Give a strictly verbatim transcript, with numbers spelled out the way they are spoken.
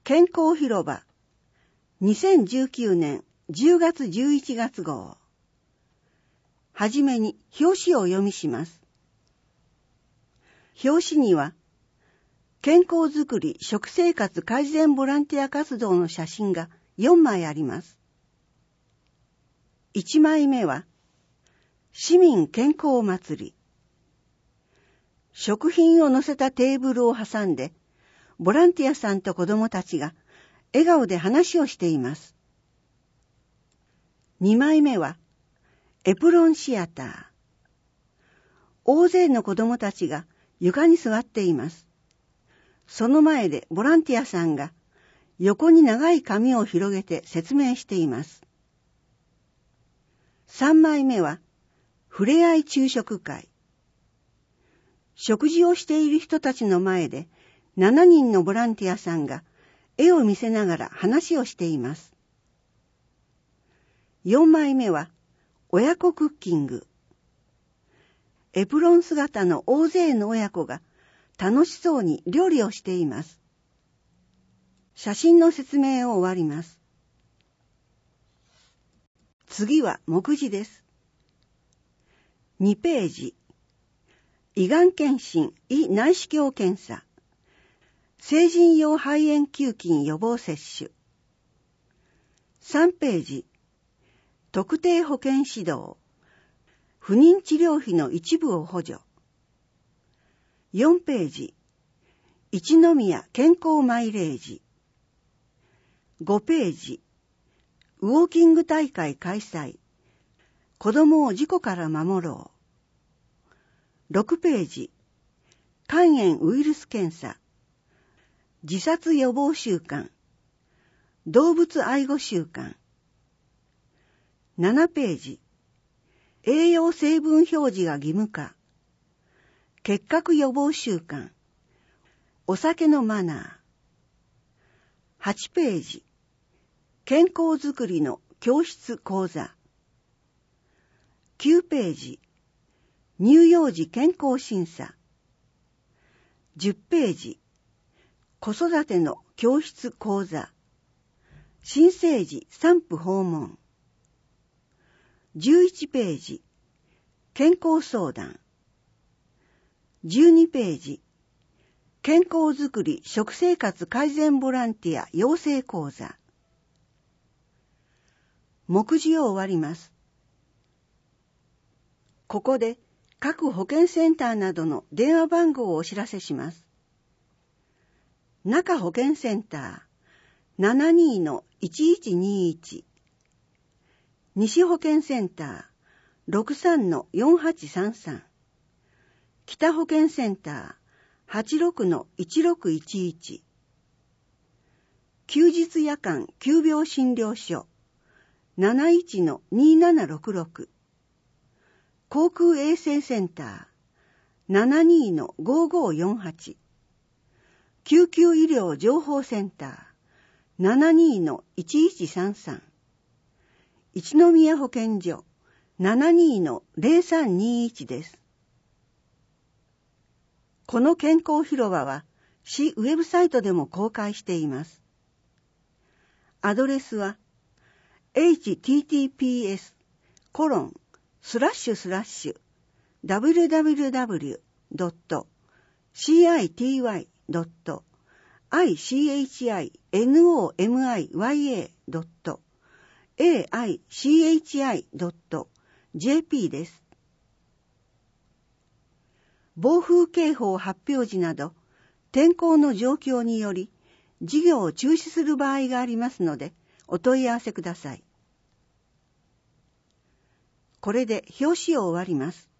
健康広場にせんじゅうきゅうねんじゅうがつじゅういちがつ号。はじめに表紙をお読みします。表紙には健康づくり食生活改善ボランティア活動の写真がよんまいあります。いちまいめは市民健康祭り。食品を乗せたテーブルを挟んでボランティアさんと子供たちが笑顔で話をしています。にまいめはエプロンシアター。大勢の子供たちが床に座っています。その前でボランティアさんが横に長い紙を広げて説明しています。さんまいめはふれあい昼食会。食事をしている人たちの前でしちにんのボランティアさんが絵を見せながら話をしています。よんまいめは親子クッキング。エプロン姿の大勢の親子が楽しそうに料理をしています。写真の説明を終わります。次は目次です。にページ。胃がん検診、胃内視鏡検査。成人用肺炎球菌予防接種。さんページ。特定保険指導。不妊治療費の一部を補助。よんページ。一宮健康マイレージ。ごページ。ウォーキング大会開催。子供を事故から守ろう。ろくページ。肝炎ウイルス検査。自殺予防週間。動物愛護週間。ななページ。栄養成分表示が義務化。結核予防週間。お酒のマナー。はちページ。健康づくりの教室講座。きゅうページ。乳幼児健康審査。じゅっページ。子育ての教室講座。新生児産婦訪問。じゅういちページ。健康相談。じゅうにページ。健康づくり食生活改善ボランティア養成講座。目次を終わります。ここで各保健センターなどの電話番号をお知らせします。中保健センター ななにーのいちいちにいち。西保健センター ろくさんのよんはちさんさん。北保健センター はちろくのいちろくいちいち。休日夜間急病診療所 なないちのにななろくろく。航空衛生センター ななにーのごごよんはち。救急医療情報センター ななにーのいちいちさんさん。一宮保健所 ななにーのぜろさんにいち です。この健康広場は市ウェブサイトでも公開しています。アドレスは エイチティーティーピーエスコロンスラッシュスラッシュダブリュダブリュダブリュドットシーアイティーワイドットアイシーエイチアイエヌオーエムアイワイエードットエーアイシーエイチアイドットジェーピー です。暴風警報発表時など天候の状況により事業を中止する場合がありますのでお問い合わせください。これで表紙を終わります。